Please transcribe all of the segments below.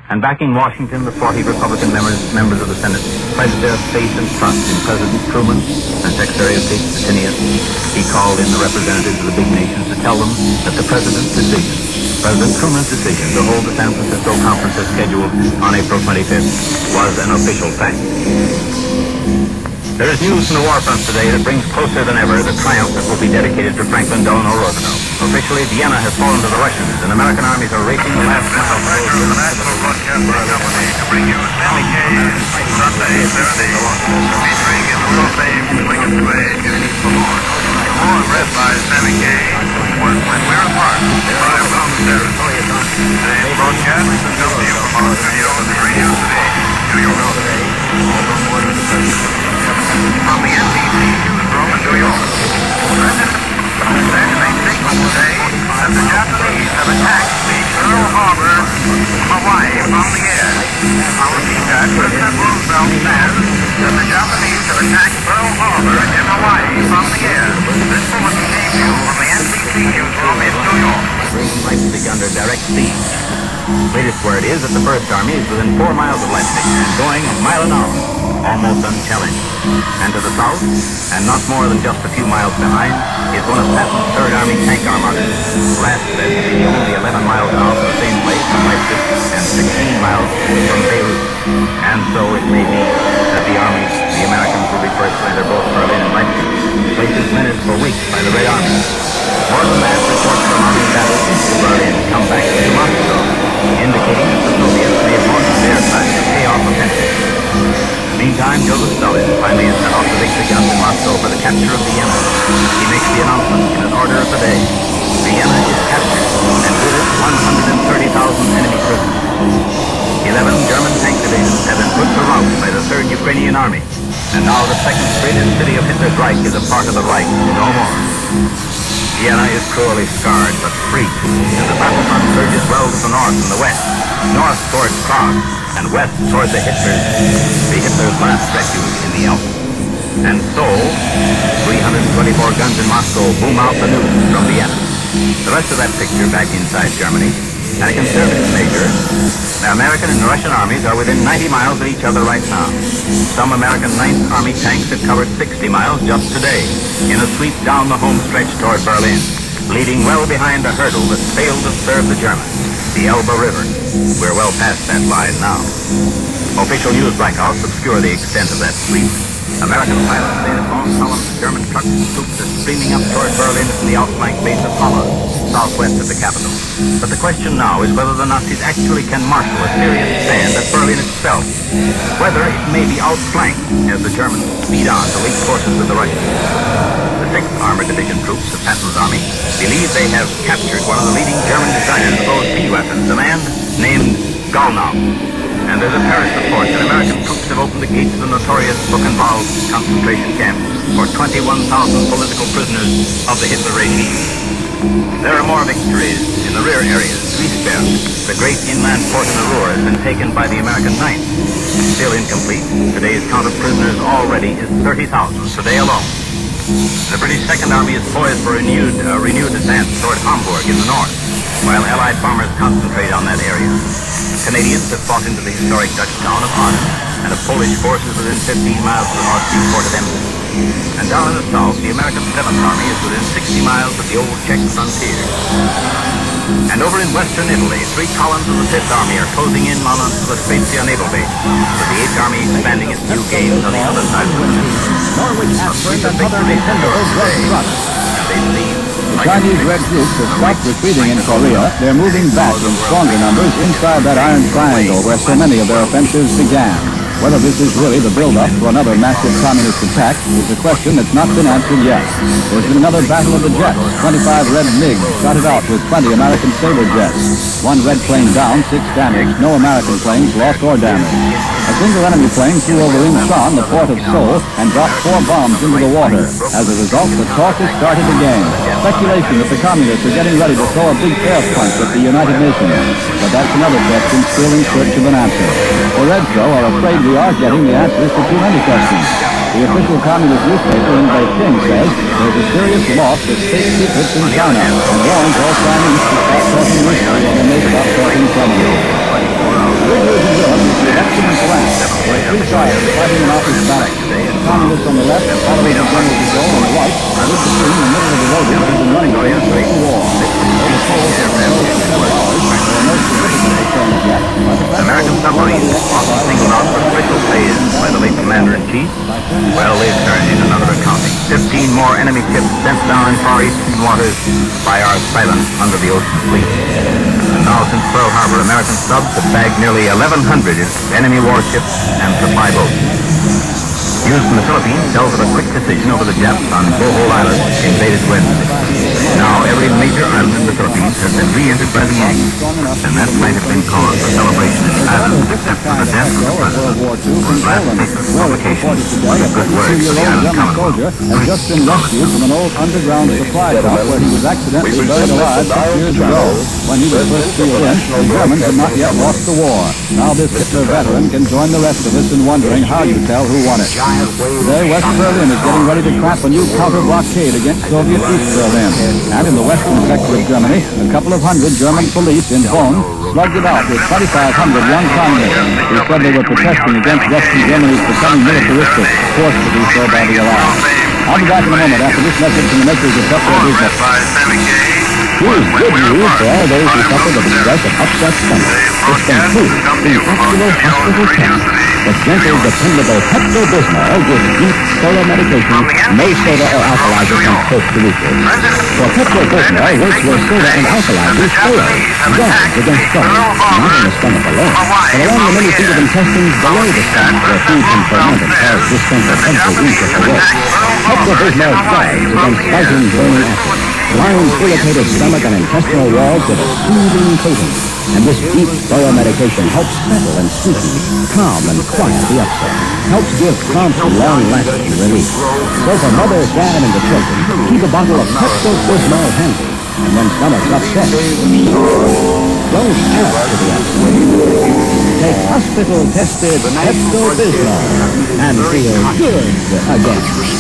and backing Washington, the 40 Republican members of the Senate pledged their faith and trust in President Truman and Secretary of State Stettinius. He called in the representatives of the big nations to tell them that the President Truman's decision to hold the San Francisco conference as scheduled on April 25th was an official fact. There is news from the war front today that brings closer than ever the triumph that will be dedicated to Franklin Delano Roosevelt. Officially, Vienna has fallen to the Russians, and American armies are racing the last mile. This is the National Broadcasting Company to bring you Sammy Kaye, Sunday, Saturday, featuring in the Hall of Fame Swinging Sway. All read by Sammy Kaye was When We're Apart by Will Terrace. Today's broadcast is coming to you from our studio in the Radio City, New York. From the NBC newsroom in New York. They think today that the Japanese have attacked Pearl Harbor, Hawaii, from the air. Our feedback, President Roosevelt says that the Japanese have attacked Pearl Harbor in Hawaii from the air. This bulletin came to you from the NBC newsroom in New York. Leipzig under direct siege. Latest word is that the First Army is within 4 miles of Leipzig and going a mile an hour, almost unchallenged. And to the south, and not more than just a few miles behind, is one of Patton's Third Army tank armadas. Last said to be only 11 miles out from the same place from Leipzig and 16 miles from Beirut. And so it may be that the Americans will be first to enter both Berlin and Leipzig, places menaced for weeks by the Red Army. More than that, reports from army battles to Berlin come back to Moscow, indicating that the Soviets may have launched their side to pay off offensive. Meantime, Joseph Stalin finally has sent off the victory guns in Moscow for the capture of Vienna. He makes the announcement in an order of the day. Vienna is captured, and with it 130,000 enemy prisoners. 11 German tank divisions have been put to rout by the 3rd Ukrainian Army, and now the second greatest city of Hitler's Reich is a part of the Reich no more. Vienna is cruelly scarred but free, and the battlefront surges well to the north and the west, north towards Prague, and west towards the Hitler's last refuge in the Alps. And so, 324 guns in Moscow boom out the news from Vienna. The rest of that picture back inside Germany. At a conservative measure, the American and Russian armies are within 90 miles of each other right now. Some American 9th Army tanks have covered 60 miles just today in a sweep down the home stretch toward Berlin, leading well behind the hurdle that failed to serve the Germans, the Elbe River. We're well past that line now. Official news blackouts obscure the extent of that sweep. American pilots say that long columns of German trucks and troops are streaming up toward Berlin from the outflank base of Halle, southwest of the capital. But the question now is whether the Nazis actually can marshal a serious stand at Berlin itself, whether it may be outflanked as the Germans speed on to link forces with the Russians. The 6th Armored Division troops of Patton's army believe they have captured one of the leading German designers of those sea weapons, a man named Galnau. And there's a Paris report that American troops have opened the gates of the notorious Buchenwald concentration camp for 21,000 political prisoners of the Hitler regime. There are more victories in the rear areas. Duisberg, the great inland port in the Ruhr, has been taken by the American 9th. Still incomplete. Today's count of prisoners already is 30,000 today alone. The British Second Army is poised for a renewed advance toward Hamburg in the north, while Allied bombers concentrate on that area. Canadians have fought into the historic Dutch town of Arnhem, and a Polish force is within 15 miles of the North Sea port of Emden. And down in the south, the American 7th Army is within 60 miles of the old Czech frontier. And over in western Italy, 3 columns of the 5th Army are closing in on the Spezia naval base, with the 8th Army expanding its new gains on the other side of the Peninsula. Norwich aspirin and other Nintendo drug trucks. The Chinese Red Troops have stopped retreating in Korea. They're moving back in stronger numbers inside that Iron Triangle where so many of their offensives began. Whether this is really the build-up for another massive communist attack is a question that's not been answered yet. There's been another battle of the jets. 25 red MiGs shotted out with 20 American Sabre jets. 1 red plane down, 6 damaged. No American planes lost or damaged. A single enemy plane flew over Incheon, the port of Seoul, and dropped 4 bombs into the water. As a result, the talk has started again. Speculation that the communists are getting ready to throw a big fair punch at the United Nations. But that's another question still in search of an answer. The Reds, though, are afraid we are getting the answers to too many questions. The official communist newspaper in Beijing says there's a serious loss of state secrets in China and warns all Chinese to stop talking Russian when they stop talking Chinese. left, following the General de Gaulle on the right, and with the team in the middle of the road, has been running for the war. The Poles have been no significant returns yet. American submarines, often singled out for special praise by the late Commander-in-Chief, well, they've turned in another accounting. 15 more enemy ships sent down in Far Eastern waters by our silent under the ocean fleet. And now since Pearl Harbor, American subs have bagged nearly 1,100 enemy warships and supply boats. News from the Philippines tells of a quick decision over the Japs on Bohol Island, invaded Wednesday. Now every major island in the Philippines has been re-entered by the Yankees, and that might have been cause for celebration in the island, except for the death of the president, who was last taken for provocation with a good word for the island commodore. Had just been rescued from an old underground supply dock where he was accidentally buried alive 6 years ago. When he was first sealed in, the Germans had not yet lost the war. Now this Hitler veteran can join the rest of us in wondering how you tell who won it. Today, West Berlin is getting ready to craft a new counter-blockade against Soviet East Berlin. And in the western sector of Germany, a couple of hundred German police in Bonn slugged it out with 2,500 young communists who said they were protesting against Western Germany's becoming militaristic, forced to do so by the Allies. I'll be back in a moment after this message from the makers of Pepco Business. Here's good news for all those who suffer the distress of upset stomach. It's been proved in actual hospital tests that gentle, dependable Pepto-Bismol gives deep, thorough medication, no soda or alkalizers and post-solutions. For Pepto-Bismol works where soda and alkalizers fail, guards against trouble, not in the stomach alone, but along the many feet of intestines below the stomach where food can ferment and cause discomfort every week of the work. Pepto-Bismol guards against fighting burning acid, lines irritated stomach and intestinal walls with a soothing coating. And this deep, thorough medication helps settle and sweeten, calm and quiet the upset, helps give prompt, long-lasting relief. So for mothers, dad, and the children, keep a bottle of Pepto-Bismol handy. And when stomach's upset, don't add to the upset. Take hospital-tested Pepto-Bismol and feel good again.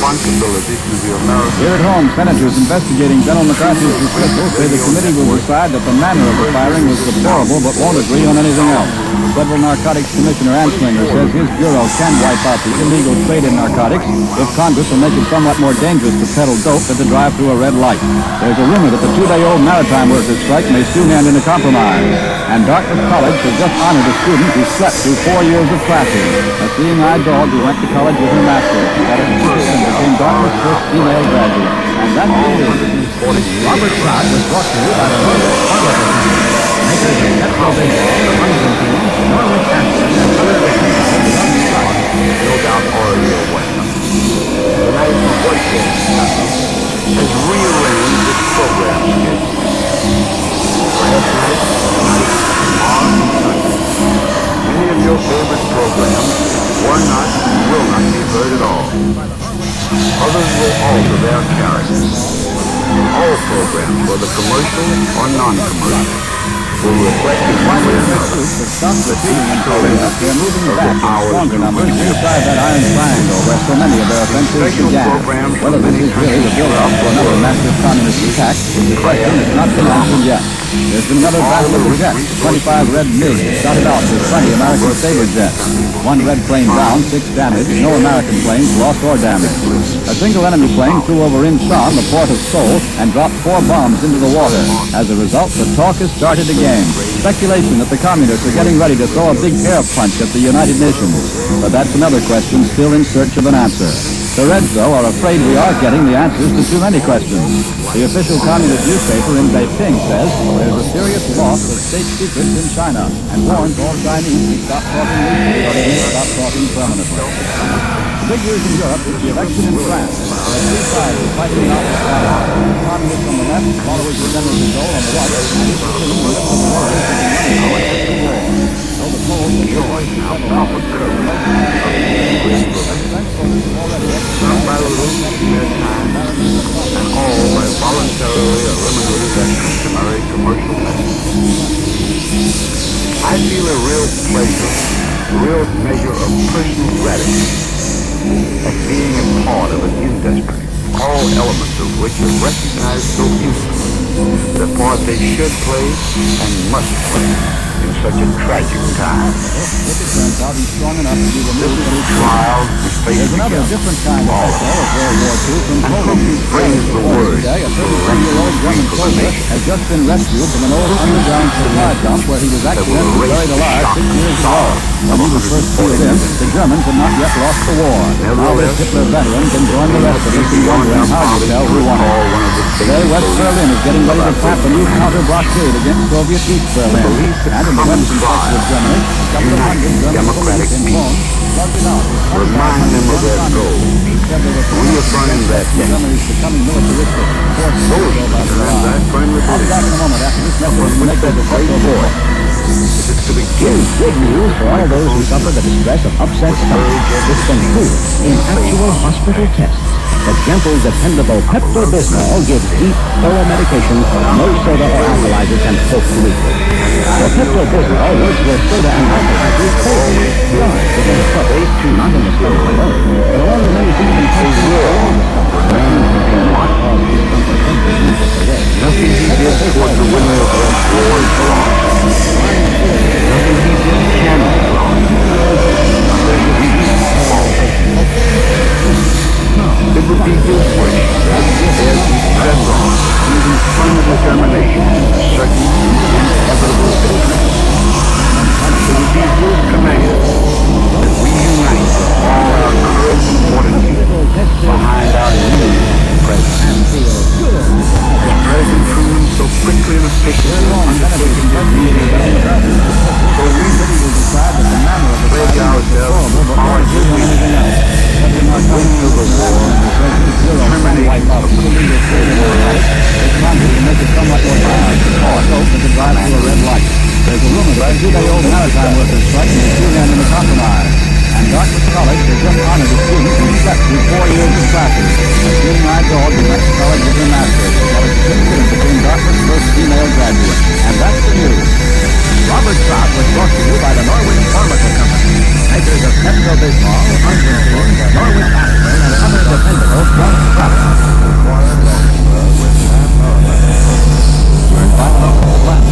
Here at home, senators investigating General McCarthy's dismissal say the committee will decide that the manner of the firing was deplorable but won't agree on anything else. Federal Narcotics Commissioner Anslinger says his bureau can wipe out the illegal trade in narcotics if Congress will make it somewhat more dangerous to peddle dope than to drive through a red light. There's a rumor that the 2-day-old maritime workers' strike may soon end in a compromise. And Dartmouth College has just honored a student who slept through 4 years of classes. A seeing-eye dog who went to college with her master, got a certificate and became Dartmouth's first female graduate. And that's the news. Robert Scott was brought to you by the makers of Pepto-Bismol, Norwich Acton, and other no doubt already aware. The National Broadcasting Company has rearranged its program schedule. Last night, tonight, tomorrow, and Sunday, many of your favorite programs were not and will not be heard at all. Others will alter their characters. All programs, whether commercial or non-commercial, will reflect in one way or another. They're moving back in stronger numbers inside that iron triangle where so many of their offensives began. Whether this is really the build-up for another massive communist attack is a question that's not been answered yet. There's been another battle of the jets. 25 red MiGs started out with 20 American Sabre jets. 1 red plane down, 6 damaged, no American planes lost or damaged. A single enemy plane flew over Incheon, the port of Seoul, and dropped 4 bombs into the water. As a result, the talk has started again. Speculation that the communists are getting ready to throw a big air punch at the United Nations. But that's another question still in search of an answer. The Reds, though, are afraid we are getting the answers to too many questions. The official communist newspaper in Beijing says there's a serious loss of state secrets in China and warns all Chinese to stop talking loosely or they may stop talking permanently. The big news in Europe is the election in France. There are 3 sides fighting out the battle. The communists on the left, followers of General de Gaulle on the right, and the Christians of the world is running away from the war. So the polls are going to settle out with the Some by reducing their time, and all by voluntarily eliminating that customary commercial method. I feel a real pleasure, a real measure of personal gratitude at being a part of an industry, all elements of which are recognized so beautifully, the part they should play and must play in such a tragic time. This is a trial fade There's another together. different kind of echo of World War II from Poland. Brings the word Today, a 33-year-old German soldier has just been rescued from an old underground supply dump where he was accidentally buried alive 6 years ago. When he was first wheeled in, the Germans had not yet lost the war. Now this Hitler veteran can join the rest of us in wondering how to tell who won it. Today, West Berlin is getting ready to clap a new counter-blockade against Soviet East Berlin. And in the western sector of Germany, a couple of hundred German police in Bonn slugged it out. Remind them of their goal. Reaffirm that Germany is becoming militaristic. Forced to go by the line. I'll be back in a moment after this message to make this a great war. Here's good news for all those who suffer the distress of upset stomach. It's been proven in actual hospital tests that gentle, dependable Pepto-Bismol gives deep, thorough medication no soda or alkalizers can hope to equal. For Pepto-Bismol works where soda and alkalizers fail. Guards against trouble, not in the stomach alone, but along the many different parts of the stomach. What causes discomfort away. nothing he did toward the winner of that war is wrong. Nothing he did can be wrong. It would be his wish as he treads on, using firm determination, certain inevitable victory. It would be his command that we unite all our courage and fortitude behind our new president. As President Truman so quickly and efficiently undertaken his meeting, so we pledge ourselves to our duty of winning of the war, terminating the There's a rumor that a two-day-old maritime workers strike in the Sudan in the compromise. And Dartmouth College has just honored a student who slept through 4 years of classes. Assuming I told New Mexico College with her master's, she got a certificate and became Dartmouth's first female graduate. And that's the news. Robert Trout was brought to you by the Norwich Pharmaceutical Company, makers of Pepto-Bismol, Norwich aspirin, and other dependable drug products.